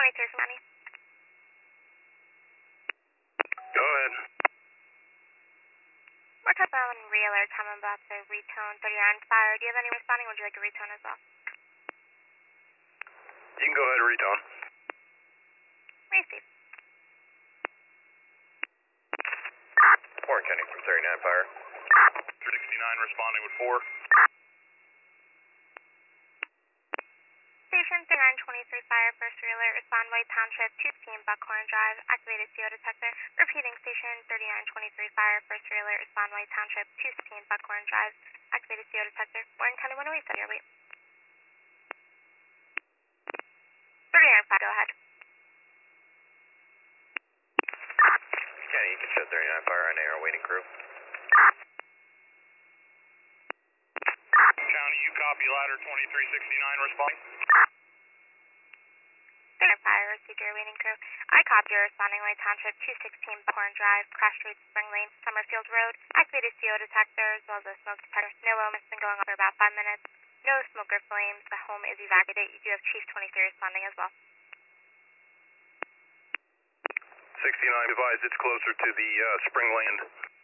23 from Annie. Go ahead. We're talking about real alert. Tell them about the retone 39 fire. Do you have any responding? Would you like a retone as well? You can go ahead and retone. Receive. Warren County from 39 fire. 69 responding with 4. Station 3923 fire, first real alert. Respond White Township, 216 Buckhorn Drive. Activated CO detector. Repeating station 3923 fire, first real alert. Respond White Township, 216 Buckhorn Drive. Activated CO detector. Warren County 108, set your wait. 39 fire, go ahead. County, you can show 39 fire on AR waiting crew. County, you copy ladder 2369 responding. 39 fire, received your waiting crew. I copy your responding White Township, 216 Buckhorn Drive, Crash Street, Spring Lane, Summerfield Road. Activated CO detector as well as a smoke detector. No ohm has been going on for about 5 minutes. No smoke or flames. The home is evacuated. You do have Chief 23 responding as well. 69 advised it's closer to the Spring Lane